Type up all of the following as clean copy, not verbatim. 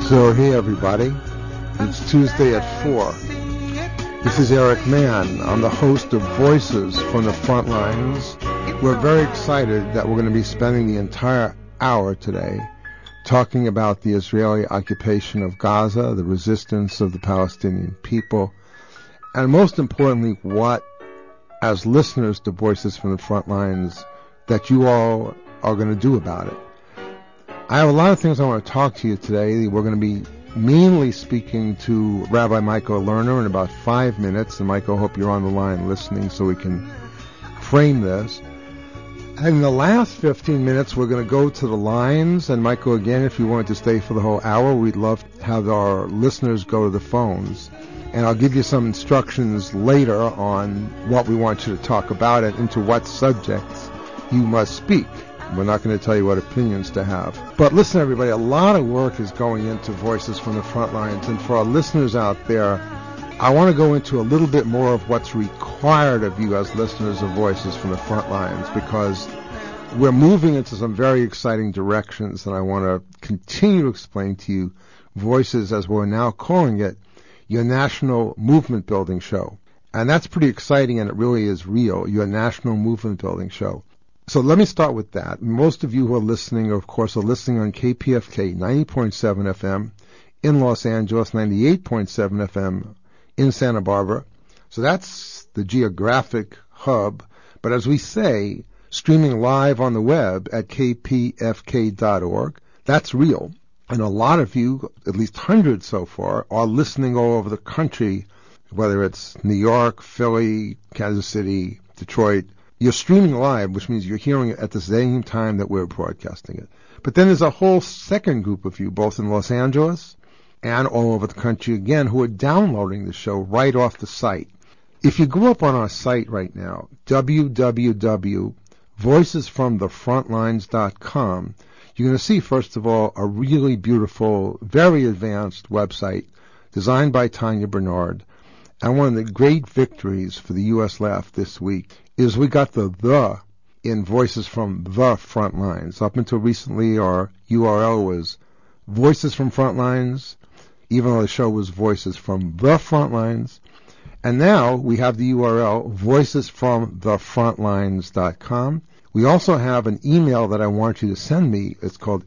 So, hey everybody, it's Tuesday at 4. This is Eric Mann. I'm the host of Voices from the Front Lines. We're very excited that we're going to be spending the entire hour today talking about the Israeli occupation of Gaza, the resistance of the Palestinian people, and most importantly, what, as listeners to Voices from the Front Lines, that you all are going to do about it. I have a lot of things I want to talk to you today. We're going to be mainly speaking to Rabbi Michael Lerner in about 5 minutes. And Michael, I hope you're on the line listening so we can frame this. And in the last 15 minutes, we're going to go to the lines. And Michael, again, if you wanted to stay for the whole hour, we'd love to have our listeners go to the phones. And I'll give you some instructions later on what we want you to talk about and into what subjects you must speak. We're not going to tell you what opinions to have. But listen, everybody, a lot of work is going into Voices from the Front Lines. And for our listeners out there, I want to go into a little bit more of what's required of you as listeners of Voices from the Front Lines, because we're moving into some very exciting directions, and I want to continue to explain to you Voices, as we're now calling it, your national movement building show. And that's pretty exciting, and it really is real, your national movement building show. So let me start with that. Most of you who are listening, of course, are listening on KPFK 90.7 FM in Los Angeles, 98.7 FM in Santa Barbara. So that's the geographic hub. But as we say, streaming live on the web at kpfk.org, that's real. And a lot of you, at least hundreds so far, are listening all over the country, whether it's New York, Philly, Kansas City, Detroit. You're streaming live, which means you're hearing it at the same time that we're broadcasting it. But then there's a whole second group of you, both in Los Angeles and all over the country again, who are downloading the show right off the site. If you go up on our site right now, www.voicesfromthefrontlines.com, you're going to see, first of all, a really beautiful, very advanced website designed by Tanya Bernard. And one of the great victories for the U.S. left this week is we got the in Voices from the Front Lines. Up until recently, our URL was Voices from Front Lines, even though the show was Voices from the Front Lines. And now we have the URL voicesfromthefrontlines.com. We also have an email that I want you to send me. It's called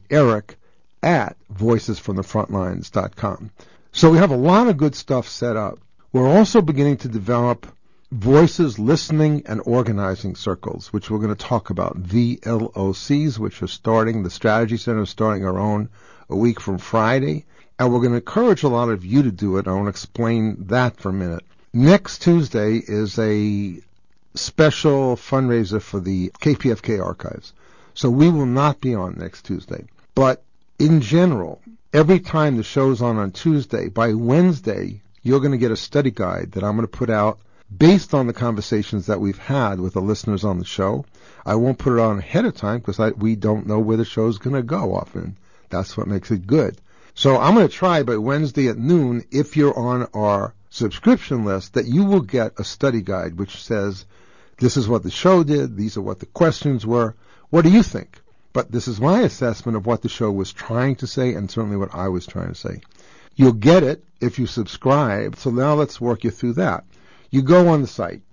eric@voicesfromthefrontlines.com. So we have a lot of good stuff set up. We're also beginning to develop Voices Listening and Organizing Circles, which we're going to talk about, VLOCs, which are starting. The Strategy Center is starting our own a week from Friday. And we're going to encourage a lot of you to do it. I want to explain that for a minute. Next Tuesday is a special fundraiser for the KPFK archives. So we will not be on next Tuesday. But in general, every time the show's on Tuesday, by Wednesday, you're going to get a study guide that I'm going to put out based on the conversations that we've had with the listeners on the show. I won't put it on ahead of time because we don't know where the show's going to go often. That's what makes it good. So I'm going to try by Wednesday at noon, if you're on our subscription list, that you will get a study guide which says, this is what the show did, these are what the questions were. What do you think? But this is my assessment of what the show was trying to say and certainly what I was trying to say. You'll get it if you subscribe. So now let's work you through that. You go on the site,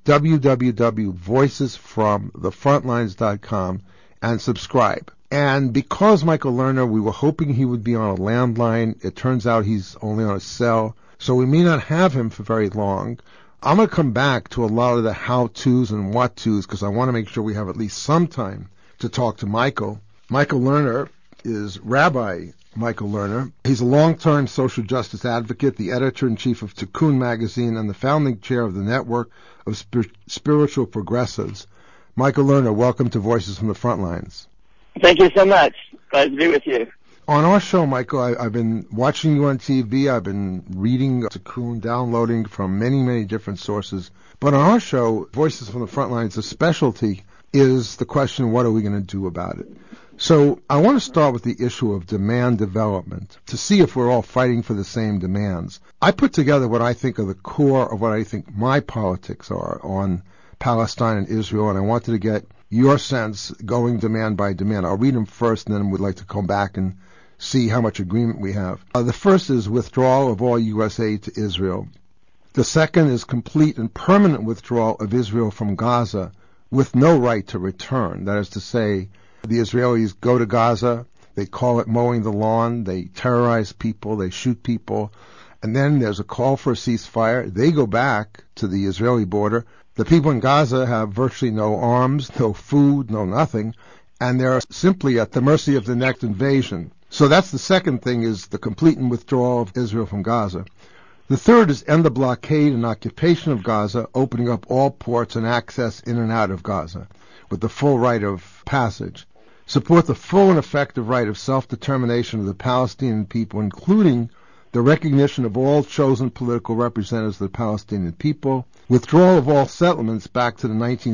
www.voicesfromthefrontlines.com, and subscribe. And because Michael Lerner, we were hoping he would be on a landline. It turns out he's only on a cell, so we may not have him for very long. I'm going to come back to a lot of the how-tos and what-tos because I want to make sure we have at least some time to talk to Michael. Michael Lerner is Rabbi Michael Lerner. He's a long-term social justice advocate, the editor-in-chief of Tikkun magazine, and the founding chair of the Network of Spiritual Progressives. Michael Lerner, welcome to Voices from the Front Lines. Thank you so much. Glad to be with you. On our show, Michael, I've been watching you on TV. I've been reading Tikkun, downloading from many, many different sources. But on our show, Voices from the Front Lines, the specialty is the question, what are we going to do about it? So I want to start with the issue of demand development to see if we're all fighting for the same demands. I put together what I think are the core of what I think my politics are on Palestine and Israel, and I wanted to get your sense going demand by demand. I'll read them first, and then we'd like to come back and see how much agreement we have. The first is withdrawal of all U.S. aid to Israel. The second is complete and permanent withdrawal of Israel from Gaza with no right to return. That is to say, the Israelis go to Gaza, they call it mowing the lawn, they terrorize people, they shoot people, and then there's a call for a ceasefire. They go back to the Israeli border. The people in Gaza have virtually no arms, no food, no nothing, and they're simply at the mercy of the next invasion. So that's the second thing, is the complete withdrawal of Israel from Gaza. The third is end the blockade and occupation of Gaza, opening up all ports and access in and out of Gaza with the full right of passage. Support the full and effective right of self-determination of the Palestinian people, including the recognition of all chosen political representatives of the Palestinian people, withdrawal of all settlements back to the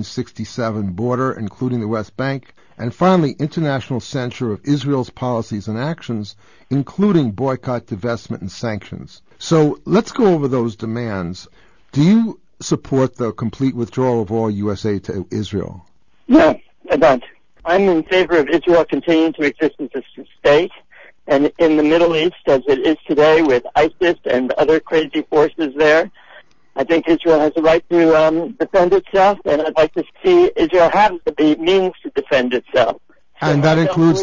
1967 border, including the West Bank, and finally, international censure of Israel's policies and actions, including boycott, divestment, and sanctions. So let's go over those demands. Do you support the complete withdrawal of all U.S. aid to Israel? No, I don't. I'm in favor of Israel continuing to exist as a state, and in the Middle East, as it is today with ISIS and other crazy forces there, I think Israel has a right to defend itself, and I'd like to see Israel have the means to defend itself. And that includes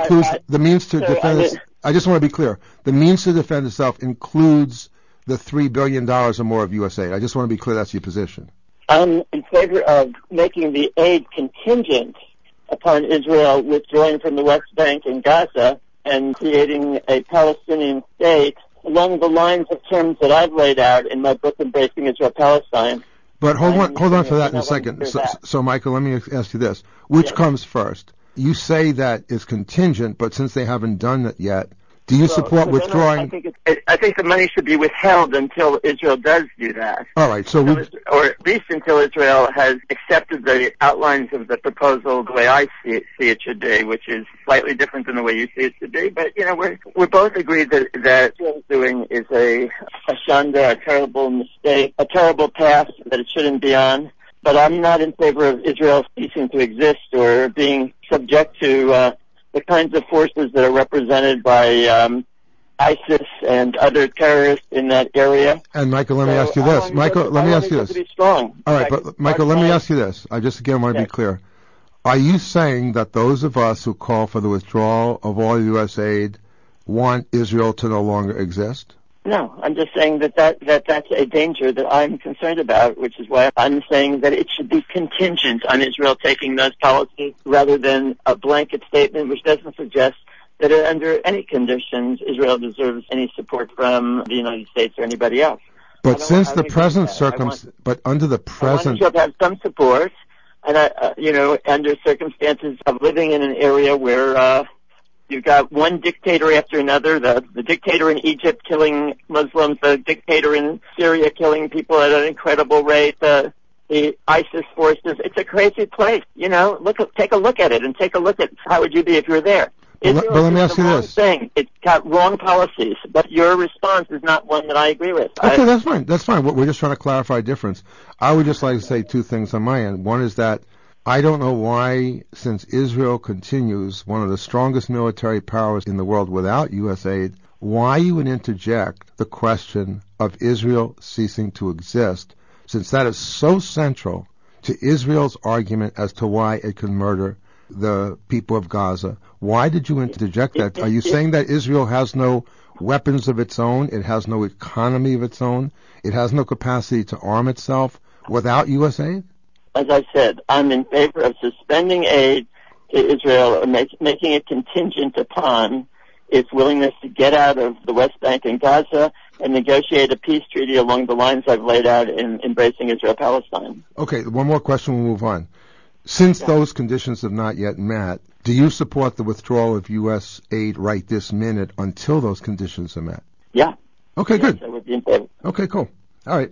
the means to defend itself. I just want to be clear. The means to defend itself includes the $3 billion or more of U.S. aid. I just want to be clear that's your position. I'm in favor of making the aid contingent upon Israel withdrawing from the West Bank and Gaza and creating a Palestinian state along the lines of terms that I've laid out in my book, Embracing Israel-Palestine. But hold on for that in a second. So, Michael, let me ask you this. Which comes first? You say that it's contingent, but since they haven't done it yet, do you support withdrawing? I think the money should be withheld until Israel does do that. All right, so or at least until Israel has accepted the outlines of the proposal the way I see it should be, which is slightly different than the way you see it should be. But we're both agreed that Israel's doing is a shanda, a terrible mistake, a terrible path that it shouldn't be on. But I'm not in favor of Israel ceasing to exist or being subject to the kinds of forces that are represented by ISIS and other terrorists in that area. And Michael, let me ask you this. Michael, let me ask you this. To be strong. All right, but Michael, let me ask you this. I just again want to be clear. Are you saying that those of us who call for the withdrawal of all U.S. aid want Israel to no longer exist? No, I'm just saying that's a danger that I'm concerned about, which is why I'm saying that it should be contingent on Israel taking those policies rather than a blanket statement which doesn't suggest that under any conditions Israel deserves any support from the United States or anybody else. But since the present but under the present, I want Israel to have some support, and under circumstances of living in an area where you've got one dictator after another, the dictator in Egypt killing Muslims, the dictator in Syria killing people at an incredible rate, the ISIS forces. It's a crazy place. Take a look at it, and take a look at how would you be if you were there. But let me ask you this. It's got wrong policies, but your response is not one that I agree with. Okay, that's fine. That's fine. We're just trying to clarify a difference. I would just like to say two things on my end. One is that I don't know why, since Israel continues one of the strongest military powers in the world without U.S. aid, why you would interject the question of Israel ceasing to exist, since that is so central to Israel's argument as to why it can murder the people of Gaza. Why did you interject that? Are you saying that Israel has no weapons of its own, it has no economy of its own, it has no capacity to arm itself without U.S. aid? As I said, I'm in favor of suspending aid to Israel or making it contingent upon its willingness to get out of the West Bank and Gaza and negotiate a peace treaty along the lines I've laid out in Embracing Israel-Palestine. Okay, one more question, we'll move on. Since those conditions have not yet met, do you support the withdrawal of U.S. aid right this minute until those conditions are met? Yeah. Okay, yes, good. I would be in favor. Okay, cool. All right.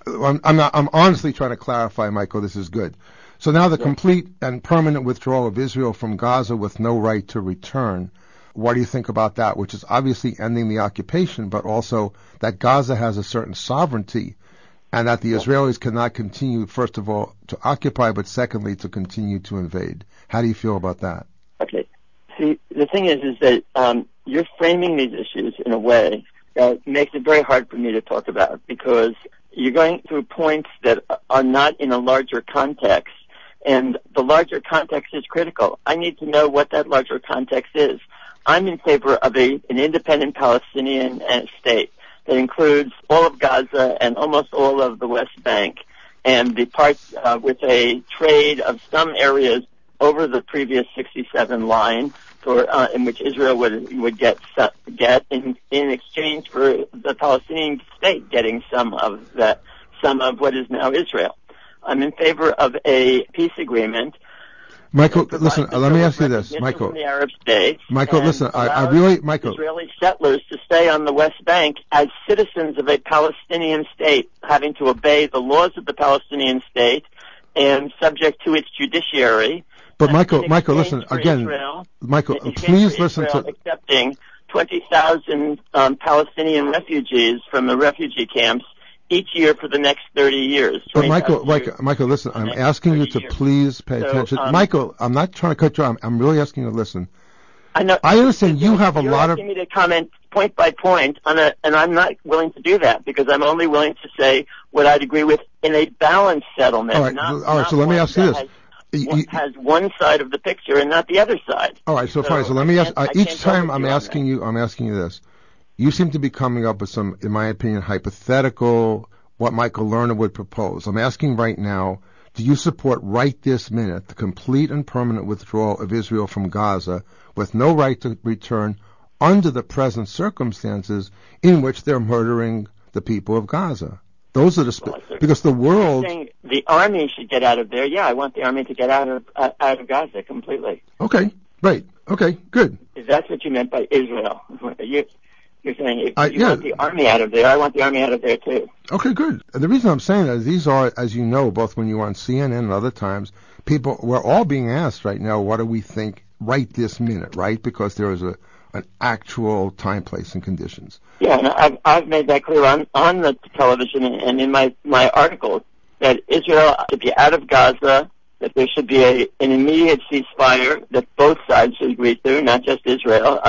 I'm honestly trying to clarify, Michael, this is good. So now the complete and permanent withdrawal of Israel from Gaza with no right to return. What do you think about that? Which is obviously ending the occupation, but also that Gaza has a certain sovereignty and that the Israelis cannot continue, first of all, to occupy, but secondly, to continue to invade. How do you feel about that? Okay. See, the thing is that you're framing these issues in a way that makes it very hard for me to talk about, because you're going through points that are not in a larger context, and the larger context is critical. I need to know what that larger context is. I'm in favor of an independent Palestinian state that includes all of Gaza and almost all of the West Bank, and the parts with a trade of some areas over the previous 67 line, in which Israel would get in exchange for the Palestinian state getting some of what is now Israel. I'm in favor of a peace agreement. Michael, listen, let me ask you this, Michael. The Arab states, Michael, listen, Michael. Israeli settlers to stay on the West Bank as citizens of a Palestinian state, having to obey the laws of the Palestinian state and subject to its judiciary. But Michael, listen, again, Michael, please listen to... accepting 20,000 Palestinian refugees from the refugee camps each year for the next 30 years. But Michael, listen, I'm asking you to please pay attention. Michael, I'm not trying to cut you off. I'm really asking you to listen. I know. I understand you have a lot of... You're asking me to comment point by point, and I'm not willing to do that, because I'm only willing to say what I'd agree with in a balanced settlement. All right, so let me ask you this. Has one side of the picture and not the other side. All right, so fine. So let me ask. Each time I'm asking you this. You seem to be coming up with some, in my opinion, hypothetical, what Michael Lerner would propose. I'm asking right now, do you support right this minute the complete and permanent withdrawal of Israel from Gaza with no right to return under the present circumstances in which they're murdering the people of Gaza? Those are because the world... The army should get out of there. Yeah, I want the army to get out of Gaza completely. Okay, right. Okay, good. If that's what you meant by Israel. You're saying if you want the army out of there, I want the army out of there too. Okay, good. And the reason I'm saying that is these are, as you know, both when you were on CNN and other times, we're all being asked right now, what do we think right this minute, right? Because there is an actual time, place, and conditions. Yeah, and I've made that clear on the television and in my articles that Israel should be out of Gaza, that there should be an immediate ceasefire that both sides should agree to, not just Israel,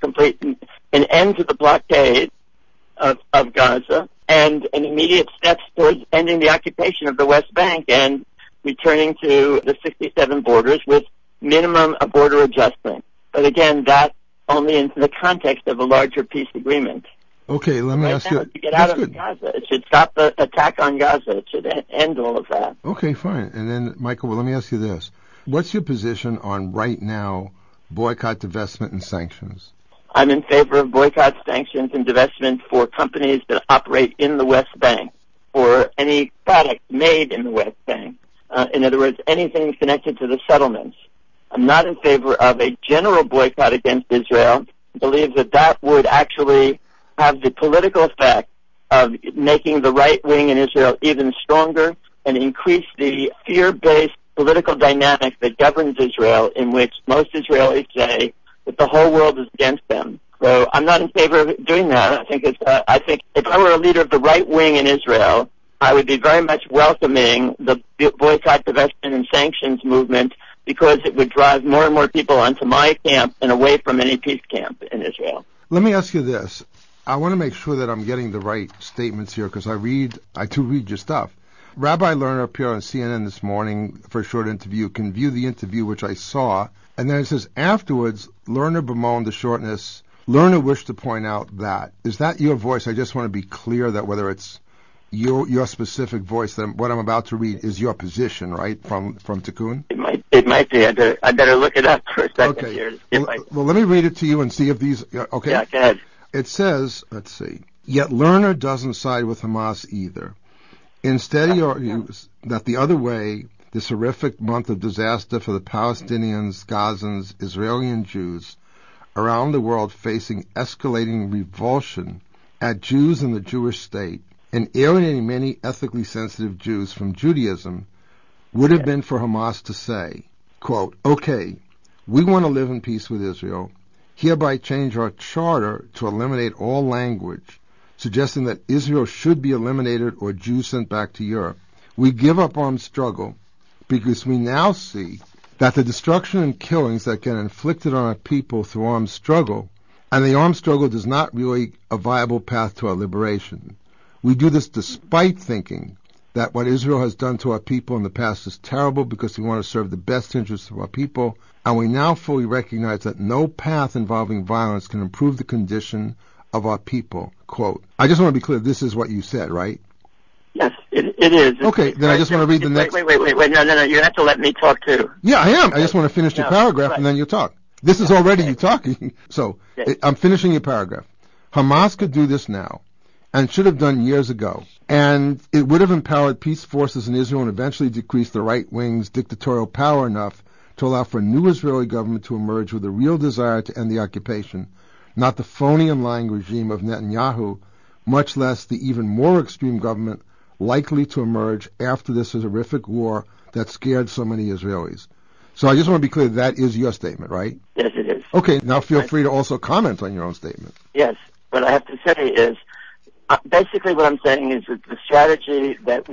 an end to the blockade of Gaza, and an immediate steps towards ending the occupation of the West Bank and returning to the 67 borders with minimum a border adjustment. But again, that only in the context of a larger peace agreement. Okay, let me ask you. To get out of Gaza, it should stop the attack on Gaza. It should end all of that. Okay, fine. And then, Michael, let me ask you this: what's your position on right now boycott, divestment, and sanctions? I'm in favor of boycott, sanctions, and divestment for companies that operate in the West Bank, for any product made in the West Bank. In other words, anything connected to the settlements. I'm not in favor of a general boycott against Israel. I believe that would actually have the political effect of making the right wing in Israel even stronger and increase the fear-based political dynamic that governs Israel, in which most Israelis say that the whole world is against them. So I'm not in favor of doing that. I think if I were a leader of the right wing in Israel, I would be very much welcoming the boycott, divestment, and sanctions movement, because it would drive more and more people onto my camp and away from any peace camp in Israel. Let me ask you this. I want to make sure that I'm getting the right statements here, because I too read your stuff. Rabbi Lerner appeared on CNN this morning for a short interview. You can view the interview, which I saw. And then it says, afterwards, Lerner bemoaned the shortness. Lerner wished to point out that. Is that your voice? I just want to be clear that whether it's your specific voice, that what I'm about to read is your position, right, from Tikkun? It might be. I better look it up for a second here. Well, let me read it to you and see if these... Okay. Yeah, go ahead. It says, let's see, yet Lerner doesn't side with Hamas either. Instead, he argues that the other way, this horrific month of disaster for the Palestinians, Gazans, Israeli and Jews around the world facing escalating revulsion at Jews and the Jewish state and alienating many ethically sensitive Jews from Judaism, would have been for Hamas to say, quote, okay, we want to live in peace with Israel, hereby change our charter to eliminate all language suggesting that Israel should be eliminated or Jews sent back to Europe. We give up armed struggle because we now see that the destruction and killings that get inflicted on our people through armed struggle And the armed struggle is not really a viable path to our liberation. We do this despite thinking that what Israel has done to our people in the past is terrible because we want to serve the best interests of our people, and we now fully recognize that no path involving violence can improve the condition of our people. Quote. I just want to be clear, this is what you said, right? Yes, it is. Okay, then I just want to read the next... Wait, no, you have to let me talk too. Yeah, I am. I just want to finish your paragraph, right. And then you talk. This is already you talking. So, I'm finishing your paragraph. Hamas could do this now, and should have done years ago. And it would have empowered peace forces in Israel and eventually decreased the right wing's dictatorial power enough to allow for a new Israeli government to emerge with a real desire to end the occupation, not the phony and lying regime of Netanyahu, much less the even more extreme government likely to emerge after this horrific war that scared so many Israelis. So I just want to be clear, that is your statement, right? Yes, it is. Okay, now feel free to also comment on your own statement. Yes, what I have to say is, basically what I'm saying is that a strategy that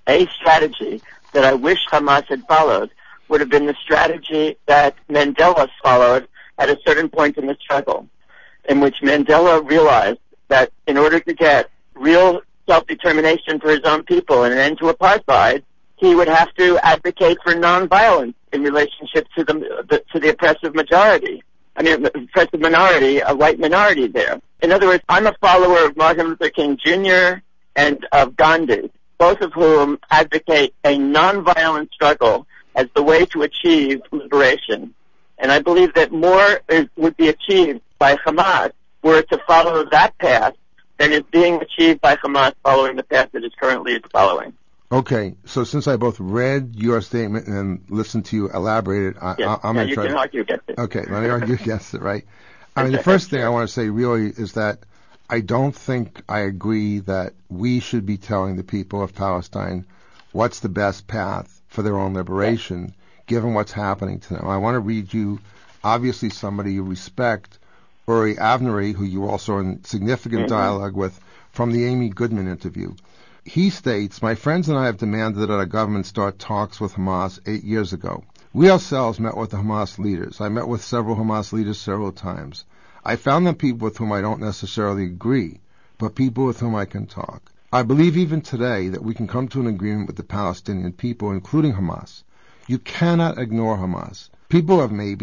I wish Hamas had followed would have been the strategy that Mandela followed at a certain point in the struggle, in which Mandela realized that in order to get real self-determination for his own people and an end to apartheid, he would have to advocate for nonviolence in relationship to the oppressive majority. I mean, the oppressive minority, a white minority there. In other words, I'm a follower of Martin Luther King Jr. and of Gandhi, both of whom advocate a nonviolent struggle as the way to achieve liberation. And I believe that more would be achieved by Hamas were it to follow that path than is being achieved by Hamas following the path that is currently following. Okay, so since I both read your statement and listened to you elaborate it, I'm going to try to argue against it. Okay, let me argue against it, right? I mean, the first thing I want to say really is that I don't think I agree that we should be telling the people of Palestine what's the best path for their own liberation, given what's happening to them. I want to read you, obviously somebody you respect, Uri Avnery, who you also in significant dialogue with, from the Amy Goodman interview. He states, "My friends and I have demanded that our government start talks with Hamas 8 years ago. We ourselves met with the Hamas leaders. I met with several Hamas leaders several times. I found them people with whom I don't necessarily agree, but people with whom I can talk. I believe even today that we can come to an agreement with the Palestinian people, including Hamas. You cannot ignore Hamas. People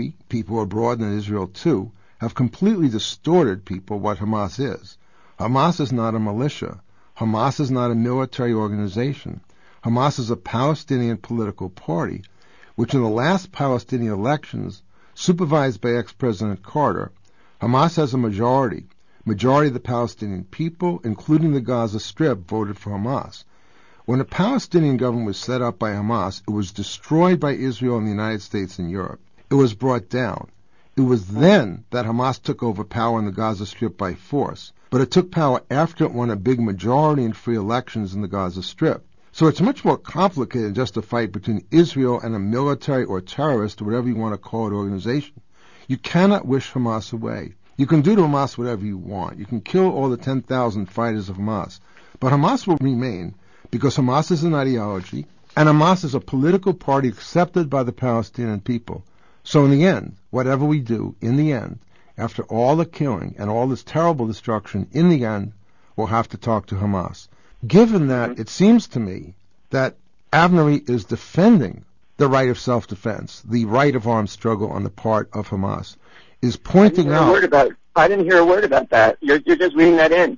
abroad in Israel too, have completely distorted what Hamas is. Hamas is not a militia. Hamas is not a military organization. Hamas is a Palestinian political party, which in the last Palestinian elections, supervised by ex-President Carter, Hamas has a majority. Majority of the Palestinian people, including the Gaza Strip, voted for Hamas. When a Palestinian government was set up by Hamas, it was destroyed by Israel and the United States and Europe. It was brought down. It was then that Hamas took over power in the Gaza Strip by force. But it took power after it won a big majority in free elections in the Gaza Strip. So it's much more complicated than just a fight between Israel and a military or terrorist, or whatever you want to call it, organization. You cannot wish Hamas away. You can do to Hamas whatever you want. You can kill all the 10,000 fighters of Hamas. But Hamas will remain because Hamas is an ideology, and Hamas is a political party accepted by the Palestinian people. So in the end, whatever we do, in the end, after all the killing and all this terrible destruction, in the end, we'll have to talk to Hamas. Given that, it seems to me that Avnery is defending the right of self-defense, the right of armed struggle on the part of Hamas, is pointing out... I didn't hear a word about that. You're just reading that in.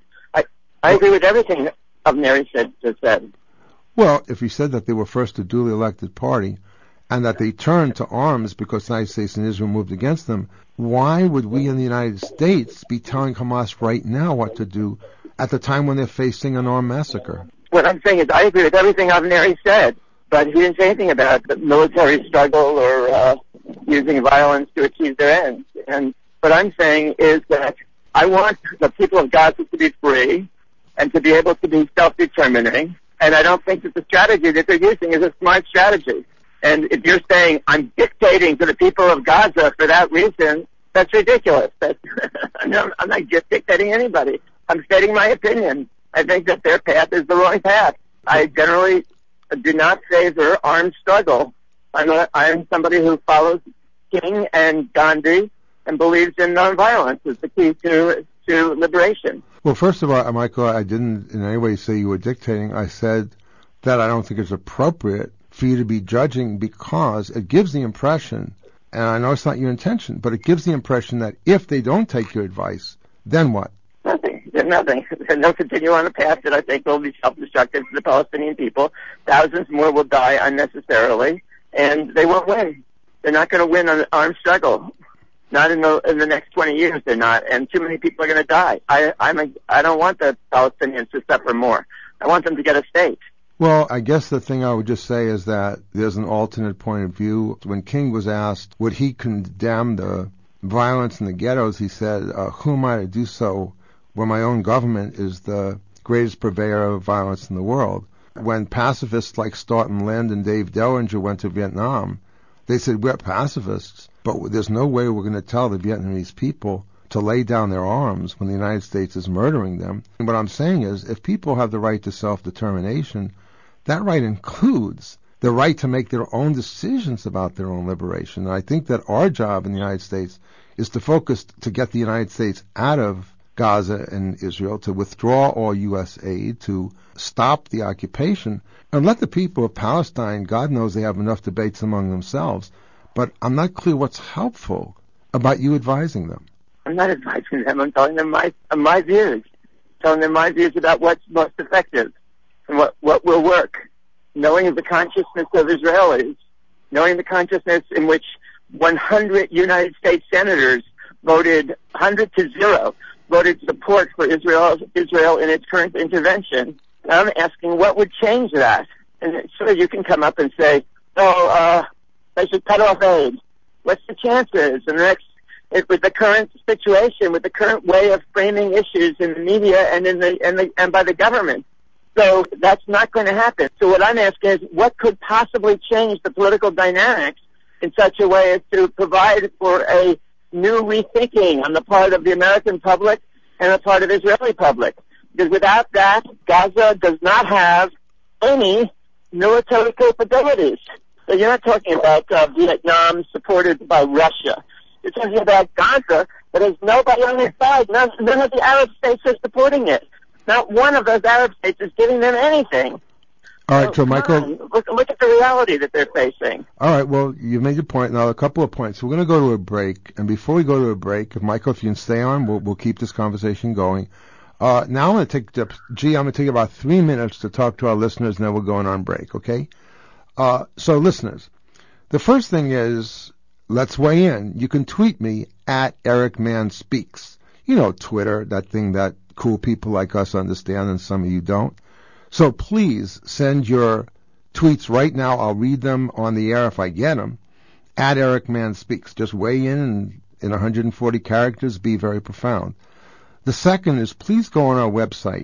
I agree with everything Avnery just said. Well, if he said that they were first a duly elected party, and that they turned to arms because the United States and Israel moved against them, why would we in the United States be telling Hamas right now what to do at the time when they're facing an armed massacre? What I'm saying is I agree with everything Avnery said, but he didn't say anything about the military struggle or using violence to achieve their ends. And what I'm saying is that I want the people of Gaza to be free and to be able to be self-determining, and I don't think that the strategy that they're using is a smart strategy. And if you're saying I'm dictating to the people of Gaza for that reason, that's ridiculous. I'm not dictating anybody. I'm stating my opinion. I think that their path is the wrong path. I generally do not favor armed struggle. I'm somebody who follows King and Gandhi and believes in nonviolence as the key to liberation. Well, first of all, Michael, I didn't in any way say you were dictating. I said that I don't think it's appropriate for you to be judging because it gives the impression, and I know it's not your intention, but it gives the impression that if they don't take your advice, then what? Nothing. Nothing. They'll continue on a path that I think will be self-destructive to the Palestinian people. Thousands more will die unnecessarily, and they won't win. They're not going to win on an armed struggle. Not in the next 20 years, they're not, and too many people are going to die. I don't want the Palestinians to suffer more. I want them to get a state. Well, I guess the thing I would just say is that there's an alternate point of view. When King was asked would he condemn the violence in the ghettos, he said, who am I to do so when my own government is the greatest purveyor of violence in the world? When pacifists like Stoughton Lind and Dave Dellinger went to Vietnam, they said, we're pacifists, but there's no way we're going to tell the Vietnamese people to lay down their arms when the United States is murdering them. And what I'm saying is, if people have the right to self-determination, that right includes the right to make their own decisions about their own liberation. And I think that our job in the United States is to focus to get the United States out of Gaza and Israel, to withdraw all U.S. aid, to stop the occupation, and let the people of Palestine, God knows they have enough debates among themselves, but I'm not clear what's helpful about you advising them. I'm not advising them. I'm telling them my views. Telling them my views about what's most effective and what will work. Knowing the consciousness of Israelis, knowing the consciousness in which 100 United States senators voted 100-0, voted support for Israel in its current intervention. And I'm asking what would change that. And sure, you can come up and say, they should cut off aid. What's the chances? And with the current situation, with the current way of framing issues in the media and by the government. So that's not going to happen. So what I'm asking is, what could possibly change the political dynamics in such a way as to provide for a new rethinking on the part of the American public and the part of the Israeli public? Because without that, Gaza does not have any military capabilities. So you're not talking about Vietnam supported by Russia. You're talking about Gaza that has nobody on its side. None of the Arab states are supporting it. Not one of those Arab states is giving them anything. All right, so Michael, look at the reality that they're facing. All right, well, you've made your point. Now, a couple of points. We're going to go to a break, and before we go to a break, Michael, if you can stay on, we'll keep this conversation going. Now I'm going to take about 3 minutes to talk to our listeners, and then we're going on break, okay? So, listeners, the first thing is, let's weigh in. You can tweet me at EricMannSpeaks. You know, Twitter, that thing that cool people like us understand and some of you don't. So please send your tweets right now. I'll read them on the air if I get them. At EricMannSpeaks. Just weigh in 140 characters. Be very profound. The second is, please go on our website,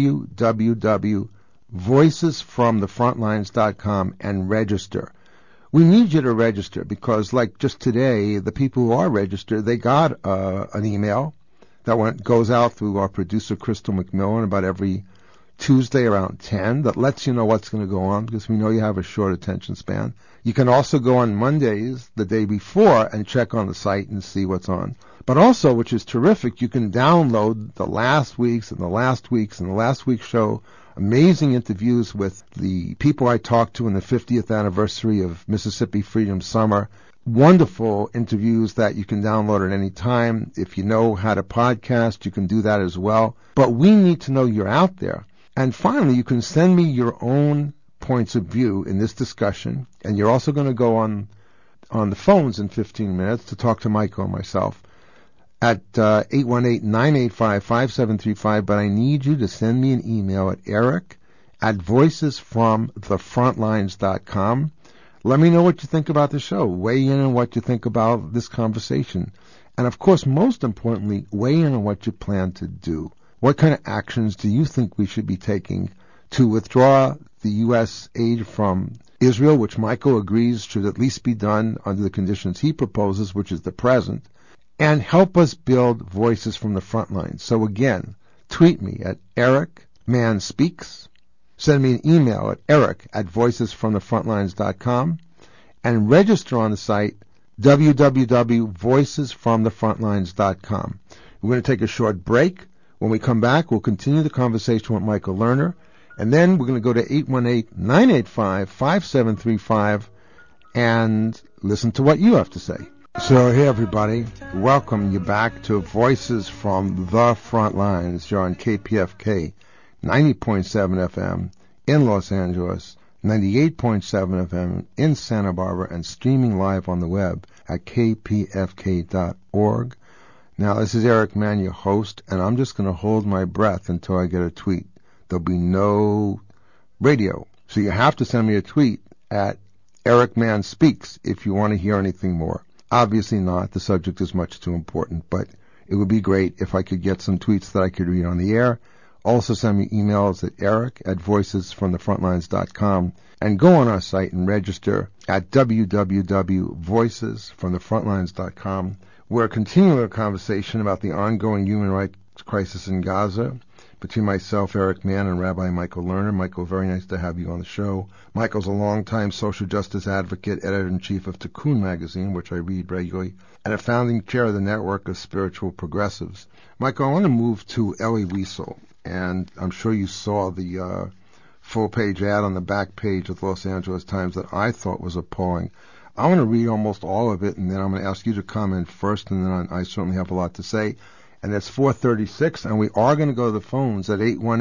www.voicesfromthefrontlines.com, and register. We need you to register because, like just today, the people who are registered, they got an email that goes out through our producer, Crystal McMillan, about every Tuesday around 10 that lets you know what's going to go on because we know you have a short attention span. You can also go on Mondays, the day before, and check on the site and see what's on. But also, which is terrific, you can download the last week's and the last week's show, amazing interviews with the people I talked to in the 50th anniversary of Mississippi Freedom Summer. Wonderful interviews that you can download at any time. If you know how to podcast, you can do that as well. But we need to know you're out there. And finally, you can send me your own points of view in this discussion. And you're also going to go on the phones in 15 minutes to talk to Michael and myself at 818-985-5735. But I need you to send me an email at eric@voicesfromthefrontlines.com. Let me know what you think about the show. Weigh in on what you think about this conversation. And, of course, most importantly, weigh in on what you plan to do. What kind of actions do you think we should be taking to withdraw the U.S. aid from Israel, which Michael agrees should at least be done under the conditions he proposes, which is the present, and help us build voices from the front lines? So, again, tweet me at EricMannSpeaks. Send me an email at eric@voicesfromthefrontlines.com and register on the site www.voicesfromthefrontlines.com. We're going to take a short break. When we come back, we'll continue the conversation with Michael Lerner, and then we're going to go to 818-985-5735 and listen to what you have to say. So, hey everybody, welcome you back to Voices from the Frontlines. You're on KPFK 90.7 FM in Los Angeles, 98.7 FM in Santa Barbara, and streaming live on the web at kpfk.org. Now, this is Eric Mann, your host, and I'm just going to hold my breath until I get a tweet. There'll be no radio. So you have to send me a tweet at Eric Mann Speaks if you want to hear anything more. Obviously not. The subject is much too important, but it would be great if I could get some tweets that I could read on the air. Also send me emails at eric@voicesfromthefrontlines.com, and go on our site and register at www.voicesfromthefrontlines.com. We're continuing a conversation about the ongoing human rights crisis in Gaza between myself, Eric Mann, and Rabbi Michael Lerner. Michael, very nice to have you on the show. Michael's a longtime social justice advocate, editor-in-chief of Tikkun magazine, which I read regularly, and a founding chair of the Network of Spiritual Progressives. Michael, I want to move to Elie Wiesel, and I'm sure you saw the full-page ad on the back page of the Los Angeles Times that I thought was appalling. I want to read almost all of it, and then I'm going to ask you to comment first, and then I certainly have a lot to say. And it's 4:36, and we are going to go to the phones at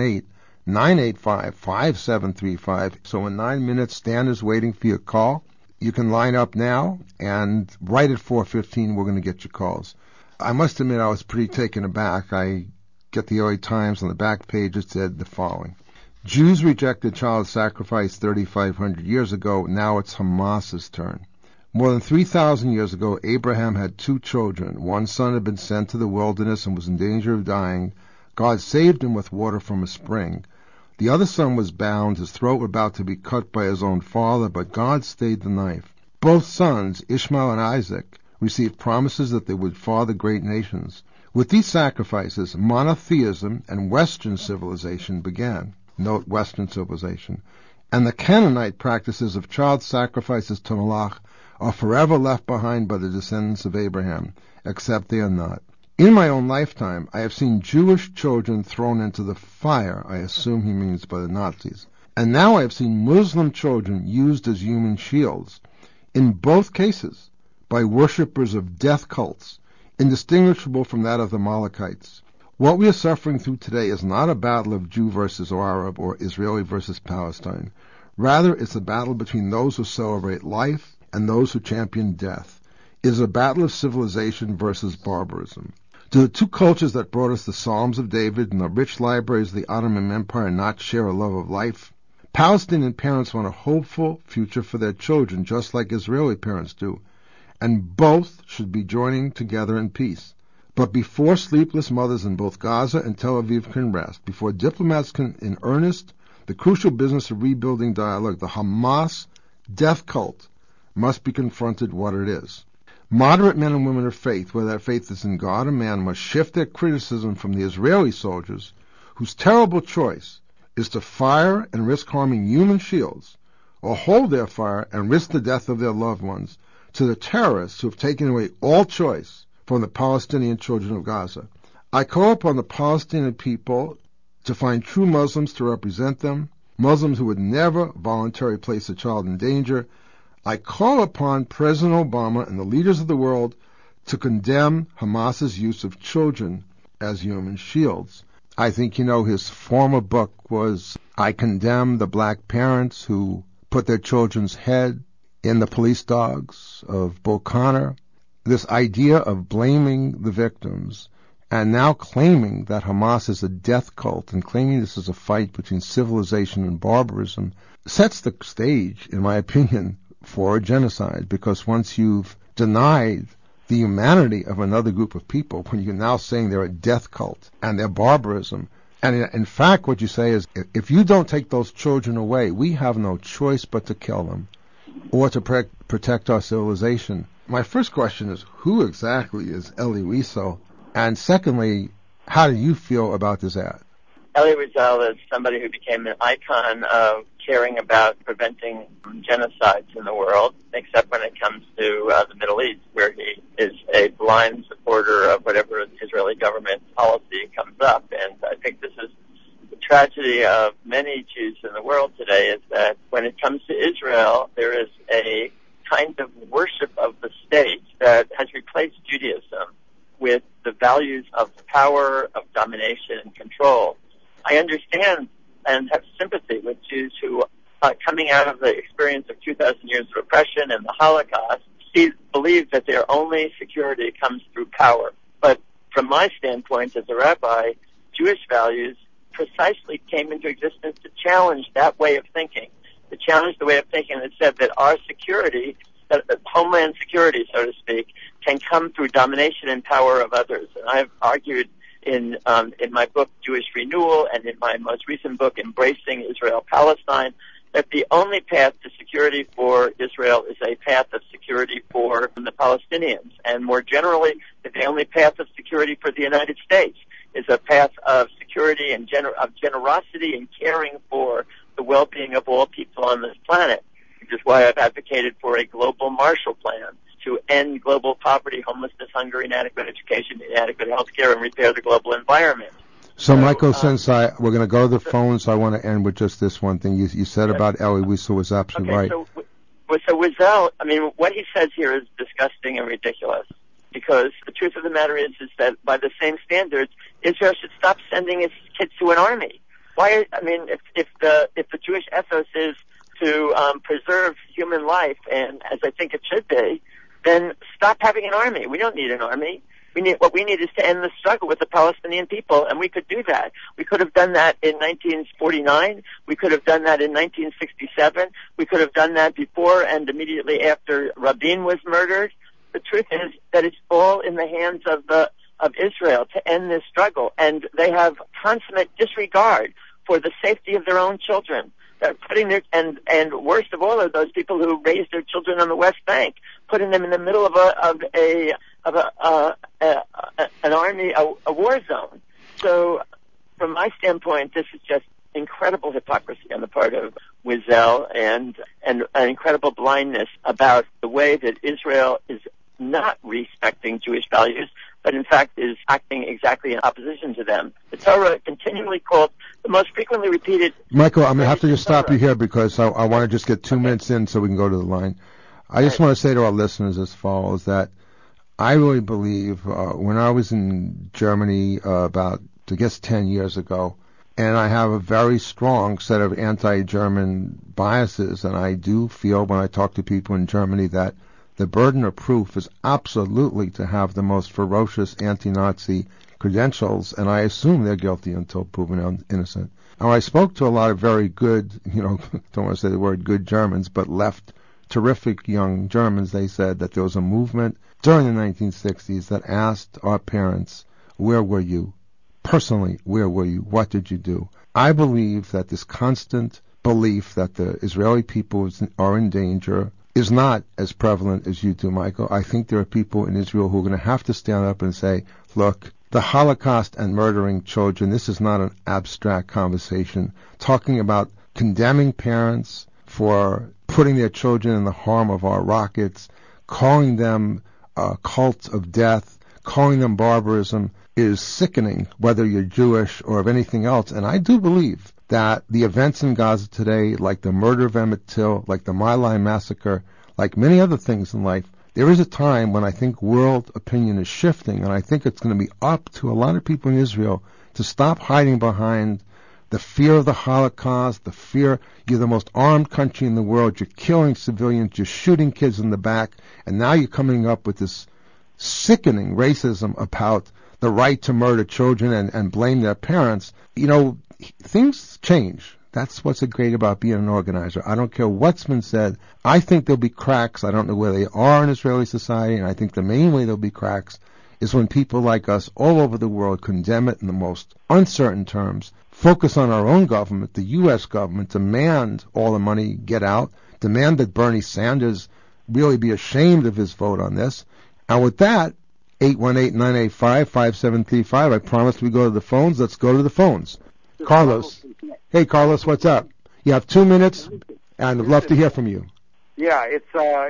818-985-5735. So in 9 minutes, Stan is waiting for your call. You can line up now, and right at 4:15, we're going to get your calls. I must admit I was pretty taken aback. I get the LA Times on the back page. It said the following: Jews rejected child sacrifice 3,500 years ago. Now it's Hamas's turn. More than 3,000 years ago, Abraham had 2 children. One son had been sent to the wilderness and was in danger of dying. God saved him with water from a spring. The other son was bound, his throat about to be cut by his own father, but God stayed the knife. Both sons, Ishmael and Isaac, received promises that they would father great nations. With these sacrifices, monotheism and Western civilization began. Note Western civilization. And the Canaanite practices of child sacrifices to Moloch are forever left behind by the descendants of Abraham, except they are not. In my own lifetime, I have seen Jewish children thrown into the fire, I assume he means by the Nazis, and now I have seen Muslim children used as human shields, in both cases by worshippers of death cults, indistinguishable from that of the Amalekites. What we are suffering through today is not a battle of Jew versus Arab or Israeli versus Palestine. Rather, it's a battle between those who celebrate life and those who champion death. It is a battle of civilization versus barbarism. Do the two cultures that brought us the Psalms of David and the rich libraries of the Ottoman Empire not share a love of life? Palestinian parents want a hopeful future for their children, just like Israeli parents do, and both should be joining together in peace. But before sleepless mothers in both Gaza and Tel Aviv can rest, before diplomats can in earnest the crucial business of rebuilding dialogue, the Hamas death cult must be confronted what it is. Moderate men and women of faith, whether that faith is in God or man, must shift their criticism from the Israeli soldiers, whose terrible choice is to fire and risk harming human shields, or hold their fire and risk the death of their loved ones, to the terrorists who have taken away all choice from the Palestinian children of Gaza. I call upon the Palestinian people to find true Muslims to represent them, Muslims who would never voluntarily place a child in danger. I call upon President Obama and the leaders of the world to condemn Hamas's use of children as human shields. I think his former book was I Condemn the Black Parents Who Put Their Children's Head in the Police Dogs of Bull Connor. This idea of blaming the victims and now claiming that Hamas is a death cult and claiming this is a fight between civilization and barbarism sets the stage, in my opinion, for a genocide, because once you've denied the humanity of another group of people, when you're now saying they're a death cult and they're barbarism, and in fact what you say is, if you don't take those children away, we have no choice but to kill them or to protect our civilization. My first question is, who exactly is Elie Wiesel? And secondly, how do you feel about this ad? Elie Wiesel is somebody who became an icon of caring about preventing genocides in the world, except when it comes to the Middle East, where he is a blind supporter of whatever Israeli government policy comes up. And I think this is the tragedy of many Jews in the world today, is that when it comes to Israel, there is a kind of worship of the state that has replaced Judaism with the values of power, of domination, and control. I understand and have sympathy with Jews who, coming out of the experience of 2,000 years of oppression and the Holocaust, believe that their only security comes through power. But from my standpoint as a rabbi, Jewish values precisely came into existence to challenge that way of thinking, to challenge the way of thinking that said that our security, that homeland security, so to speak, can come through domination and power of others. And I've argued in my book, Jewish Renewal, and in my most recent book, Embracing Israel-Palestine, that the only path to security for Israel is a path of security for the Palestinians. And more generally, that the only path of security for the United States is a path of security and of generosity and caring for the well-being of all people on this planet, which is why I've advocated for a global Marshall Plan to end global poverty, homelessness, hunger, inadequate education, inadequate health care, and repair the global environment. So Michael, since we're going to go to the phone, so I want to end with just this one thing. You said about Elie Wiesel was absolutely right. So Wiesel, I mean, what he says here is disgusting and ridiculous, because the truth of the matter is that by the same standards, Israel should stop sending its kids to an army. Why? I mean, if the Jewish ethos is to preserve human life, and as I think it should be, then stop having an army. We don't need an army. What we need is to end the struggle with the Palestinian people, and we could do that. We could have done that in 1949. We could have done that in 1967. We could have done that before and immediately after Rabin was murdered. The truth is that it's all in the hands of Israel to end this struggle, and they have consummate disregard for the safety of their own children. They're putting their and worst of all are those people who raised their children on the West Bank, putting them in the middle of an army, a war zone. So, from my standpoint, this is just incredible hypocrisy on the part of Wiesel and an incredible blindness about the way that Israel is not respecting Jewish values, but in fact is acting exactly in opposition to them. The Torah continually called the most frequently repeated... Michael, I'm going to have to just stop you here because I want to just get 2 minutes in so we can go to the line. I just want to say to our listeners as follows, that I really believe when I was in Germany about, I guess, 10 years ago, and I have a very strong set of anti-German biases, and I do feel when I talk to people in Germany that the burden of proof is absolutely to have the most ferocious anti-Nazi credentials, and I assume they're guilty until proven innocent. Now, I spoke to a lot of very good, don't want to say the word good Germans, but left terrific young Germans. They said that there was a movement during the 1960s that asked our parents, where were you? Personally, where were you? What did you do? I believe that this constant belief that the Israeli people are in danger is not as prevalent as you do, Michael. I think there are people in Israel who are going to have to stand up and say, look, the Holocaust and murdering children, this is not an abstract conversation. Talking about condemning parents for putting their children in the harm of our rockets, calling them cults of death, calling them barbarism is sickening, whether you're Jewish or of anything else. And I do believe that the events in Gaza today, like the murder of Emmett Till, like the My Lai massacre, like many other things in life, there is a time when I think world opinion is shifting, and I think it's going to be up to a lot of people in Israel to stop hiding behind the fear of the Holocaust, the fear you're the most armed country in the world, you're killing civilians, you're shooting kids in the back, and now you're coming up with this sickening racism about the right to murder children and blame their parents. Things change. That's what's great about being an organizer. I don't care what's been said. I think there'll be cracks. I don't know where they are in Israeli society, and I think the main way there'll be cracks is when people like us all over the world condemn it in the most uncertain terms, focus on our own government, the U.S. government, demand all the money get out, demand that Bernie Sanders really be ashamed of his vote on this. And with that, 818-985-5735, I promised we go to the phones. Let's go to the phones. Carlos. Hey, Carlos, what's up? You have 2 minutes, and I'd love to hear from you. Yeah, it's,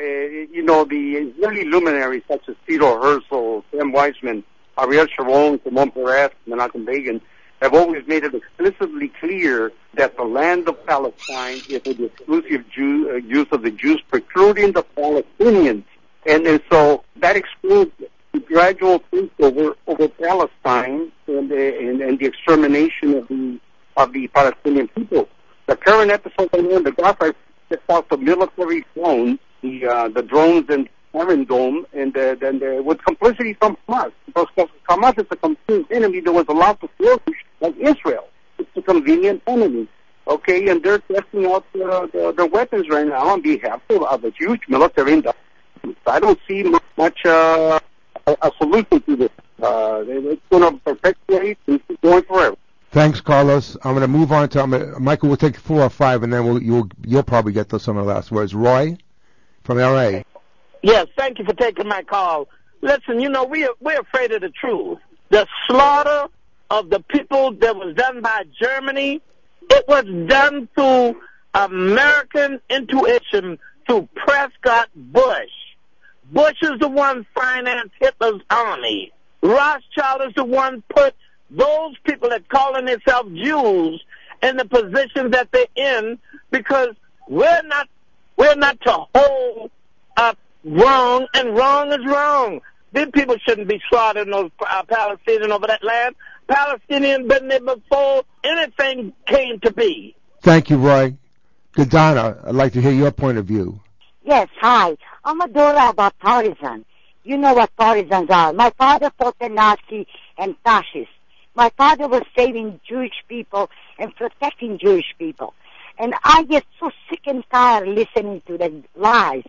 the Israeli luminaries such as Theodore Herzl, Sam Weizmann, Ariel Sharon, Shimon Peres, Menachem Begin have always made it explicitly clear that the land of Palestine is for the exclusive use of the Jews, precluding the Palestinians. And so that excludes the gradual takeover over Palestine and the extermination of the Palestinian people. The current episode in the Gaza sets out the military drones, the drones and Iron Dome, and with complicity from Hamas. Because Hamas is a complete enemy that was allowed to flourish like Israel. It's a convenient enemy. Okay, and they're testing out their weapons right now on behalf of a huge military industry. I don't see much a solution to this. It's going to perpetuate and keep going forever. Thanks, Carlos. I'm going to move on to Michael. We'll take 4 or 5, and then you'll probably get to some of the last words. Roy from L.A. Yes, thank you for taking my call. Listen, we're afraid of the truth. The slaughter of the people that was done by Germany, it was done through American intuition, through Prescott Bush. Bush is the one financed Hitler's army. Rothschild is the one put those people that calling themselves Jews in the positions that they're in, because we're not to hold up wrong, and wrong is wrong. These people shouldn't be slaughtering those Palestinians over that land. Palestinians been there before anything came to be. Thank you, Roy. Gadana, I'd like to hear your point of view. Yes, hi. I'm a Dora about partisans. You know what partisans are. My father fought the Nazi and fascists. My father was saving Jewish people and protecting Jewish people. And I get so sick and tired listening to the lies.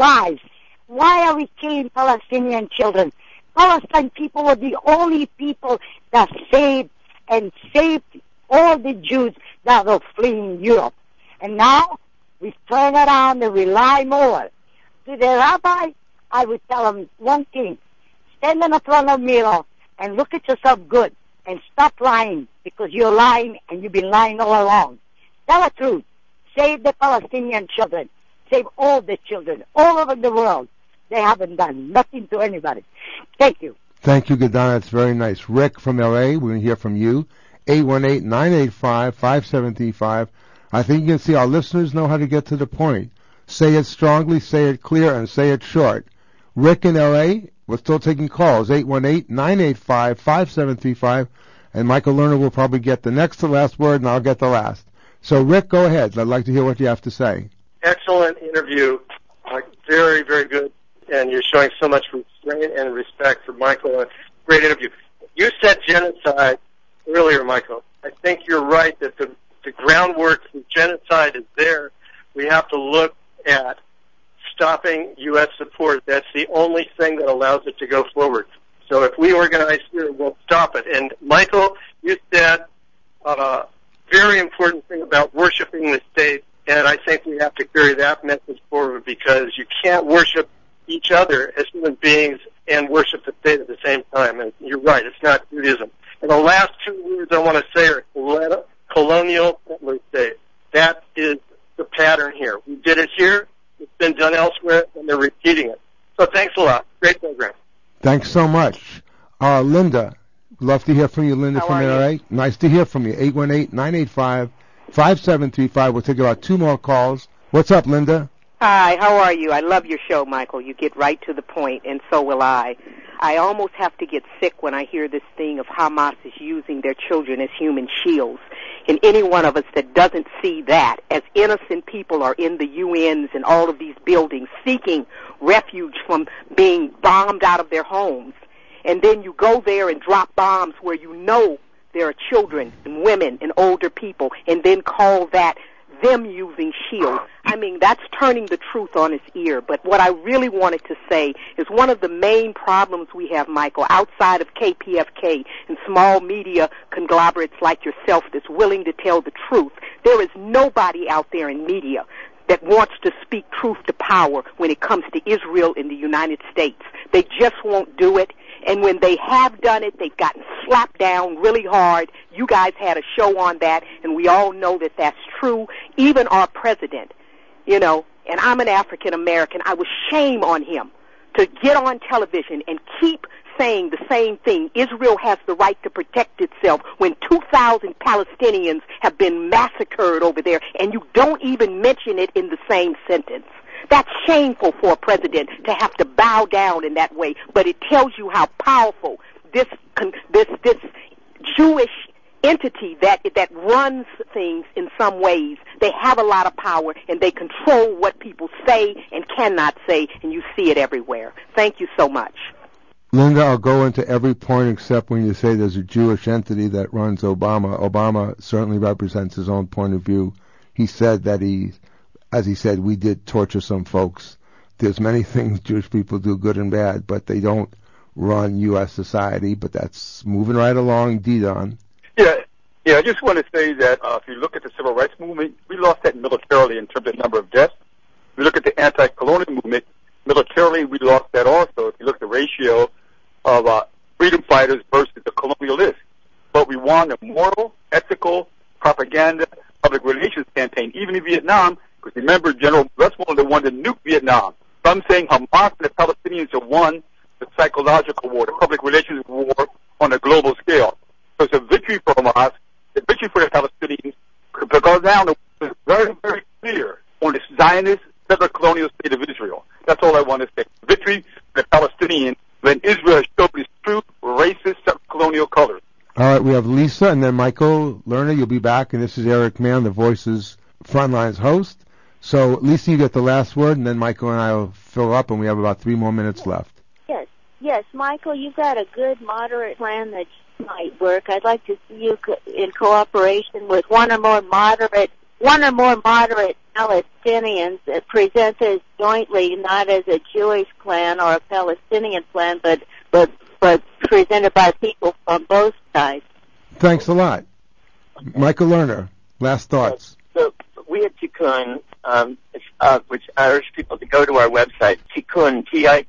Why are we killing Palestinian children? Palestinian people were the only people that saved all the Jews that were fleeing Europe. And now we turn around and we lie more. To the rabbi, I would tell him one thing. Stand in front of the mirror and look at yourself good and stop lying, because you're lying and you've been lying all along. Tell the truth. Save the Palestinian children. Save all the children all over the world. They haven't done nothing to anybody. Thank you. Thank you, Gadana. It's very nice. Rick from L.A., we're going to hear from you. 818-985-5735. I think you can see our listeners know how to get to the point. Say it strongly, say it clear, and say it short. Rick in L.A., we're still taking calls. 818-985-5735. And Michael Lerner will probably get the next to last word, and I'll get the last. So, Rick, go ahead. I'd like to hear what you have to say. Excellent interview. Very, very good. And you're showing so much restraint and respect for Michael. Great interview. You said genocide earlier, Michael. I think you're right that the groundwork for genocide is there. We have to look at stopping U.S. support. That's the only thing that allows it to go forward. So if we organize here, we'll stop it. And Michael, you said a very important thing about worshiping the state, and I think we have to carry that message forward, because you can't worship each other as human beings and worship the state at the same time. And you're right, it's not Judaism. And the last 2 words I want to say are colonial settler state. That is the pattern here. We did it here, it's been done elsewhere, and they're repeating it. So thanks a lot. Great program. Thanks so much. Linda, love to hear from you, Linda from LA. Nice to hear from you. 818-985-5735. We'll take about 2 more calls. What's up, Linda? Hi, how are you? I love your show, Michael. You get right to the point, and so will I. I almost have to get sick when I hear this thing of Hamas is using their children as human shields. And any one of us that doesn't see that, as innocent people are in the UNs and all of these buildings seeking refuge from being bombed out of their homes, and then you go there and drop bombs where you know there are children and women and older people, and then call that them using shields. I mean, that's turning the truth on its ear. But what I really wanted to say is one of the main problems we have, Michael, outside of KPFK and small media conglomerates like yourself that's willing to tell the truth, there is nobody out there in media that wants to speak truth to power when it comes to Israel and the United States. They just won't do it. And when they have done it, they've gotten slapped down really hard. You guys had a show on that, and we all know that that's true. Even our president, you know, and I'm an African American, I was shame on him to get on television and keep saying the same thing. Israel has the right to protect itself when 2,000 Palestinians have been massacred over there, and you don't even mention it in the same sentence. That's shameful for a president to have to bow down in that way, but it tells you how powerful this Jewish entity that runs things in some ways. They have a lot of power, and they control what people say and cannot say, and you see it everywhere. Thank you so much. Linda, I'll go into every point except when you say there's a Jewish entity that runs Obama. Obama certainly represents his own point of view. He said that as he said, we did torture some folks. There's many things Jewish people do, good and bad, but they don't run U.S. society. But that's moving right along. Didon. Yeah. I just want to say that if you look at the civil rights movement, we lost that militarily in terms of number of deaths. If you look at the anti-colonial movement, militarily we lost that also. If you look at the ratio of freedom fighters versus the colonialists. But we won a moral, ethical, propaganda, public relations campaign, even in Vietnam, because remember, General Westmoreland wanted to nuke Vietnam. So I'm saying Hamas and the Palestinians have won the psychological war, the public relations war on a global scale. So it's a victory for Hamas, a victory for the Palestinians, because now it was very, very clear on the Zionist, settler colonial state of Israel. That's all I want to say. Victory for the Palestinians when Israel showed its true racist colonial colors. All right, we have Lisa and then Michael Lerner. You'll be back, and this is Eric Mann, the Voices Frontlines host. So, Lisa, you get the last word, and then Michael and I will fill up, and we have about 3 more minutes left. Yes, Michael, you've got a good moderate plan that might work. I'd like to see you in cooperation with one or more moderate Palestinians presented jointly, not as a Jewish plan or a Palestinian plan, but presented by people from both sides. Thanks a lot. Michael Lerner, last thoughts. So we at Tikkun, which I urge people to go to our website, Tikkun,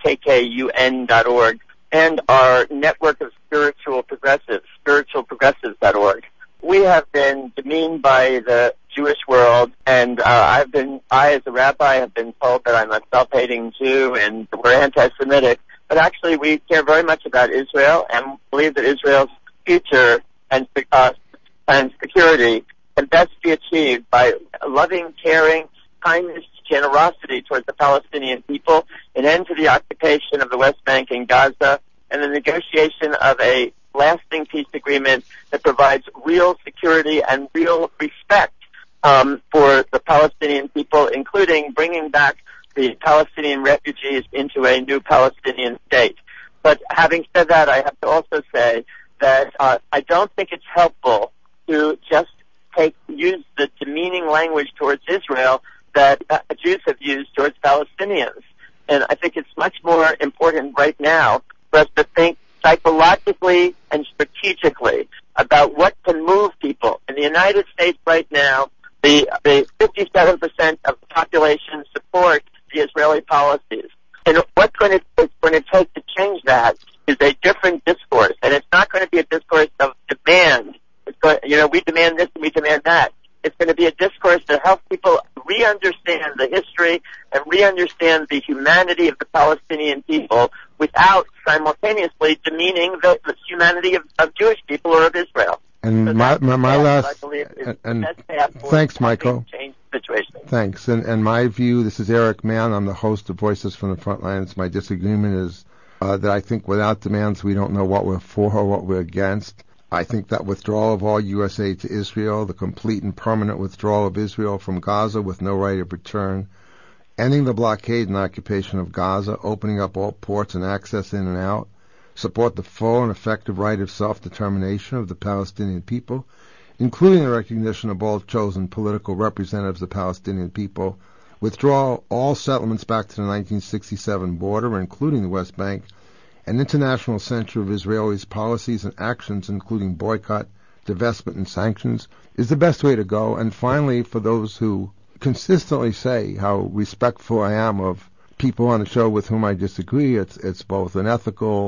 TIKKUN.org, and our network of spiritual progressives.org. We have been demeaned by the Jewish world, and I, as a rabbi, have been told that I'm a self-hating Jew and we're anti-Semitic. But actually, we care very much about Israel and believe that Israel's future and security can best be achieved by loving, caring, kindness, generosity towards the Palestinian people, an end to the occupation of the West Bank and Gaza, and the negotiation of a lasting peace agreement that provides real security and real respect for the Palestinian people, including bringing back the Palestinian refugees into a new Palestinian state. But having said that, I have to also say that I don't think it's helpful to just use the demeaning language towards Israel that Jews have used towards Palestinians. And I think it's much more important right now for us to think psychologically and strategically about what can move people. In the United States right now, the 57% of the population support the Israeli policies. And what's going to take to change that is a different discourse. And it's not going to be a discourse of demand. It's going, we demand this and we demand that. It's going to be a discourse that helps people re-understand the history and re-understand the humanity of the Palestinian people without simultaneously demeaning the humanity of Jewish people or of Israel. And so my last, and thanks, Michael. Change the situation. Thanks. And my view, this is Eric Mann. I'm the host of Voices from the Frontlines. My disagreement is that I think without demands, we don't know what we're for or what we're against. I think that withdrawal of all U.S. aid to Israel, the complete and permanent withdrawal of Israel from Gaza with no right of return, ending the blockade and occupation of Gaza, opening up all ports and access in and out, support the full and effective right of self-determination of the Palestinian people, including the recognition of all chosen political representatives of the Palestinian people, withdraw all settlements back to the 1967 border, including the West Bank, an international censure of Israelis' policies and actions, including boycott, divestment, and sanctions, is the best way to go. And finally, for those who consistently say how respectful I am of people on the show with whom I disagree, it's both an ethical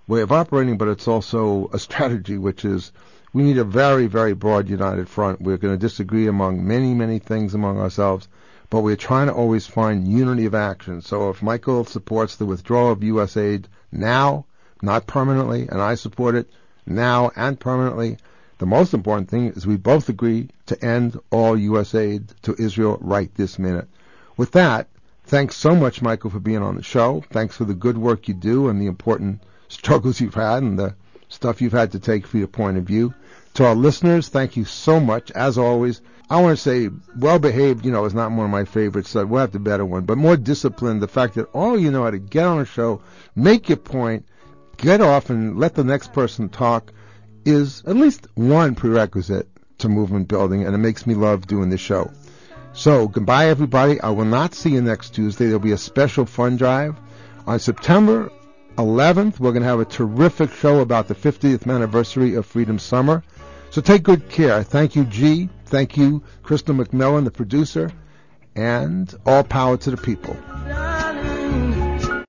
way of operating, but it's also a strategy, which is we need a very, very broad united front. We're going to disagree among many, many things among ourselves, but we're trying to always find unity of action. So if Michael supports the withdrawal of U.S. aid now, not permanently, and I support it now and permanently, the most important thing is we both agree to end all U.S. aid to Israel right this minute. With that, thanks so much, Michael, for being on the show. Thanks for the good work you do and the important struggles you've had and the stuff you've had to take for your point of view. To our listeners, thank you so much. As always, I want to say well-behaved, is not one of my favorites, so we'll have the better one. But more disciplined, the fact that all you know how to get on a show, make your point, get off and let the next person talk is at least one prerequisite to movement building, and it makes me love doing this show. So, goodbye, everybody. I will not see you next Tuesday. There'll be a special fund drive. On September 11th, we're going to have a terrific show about the 50th anniversary of Freedom Summer. So take good care. Thank you, G. Thank you, Crystal McMillan, the producer. And all power to the people.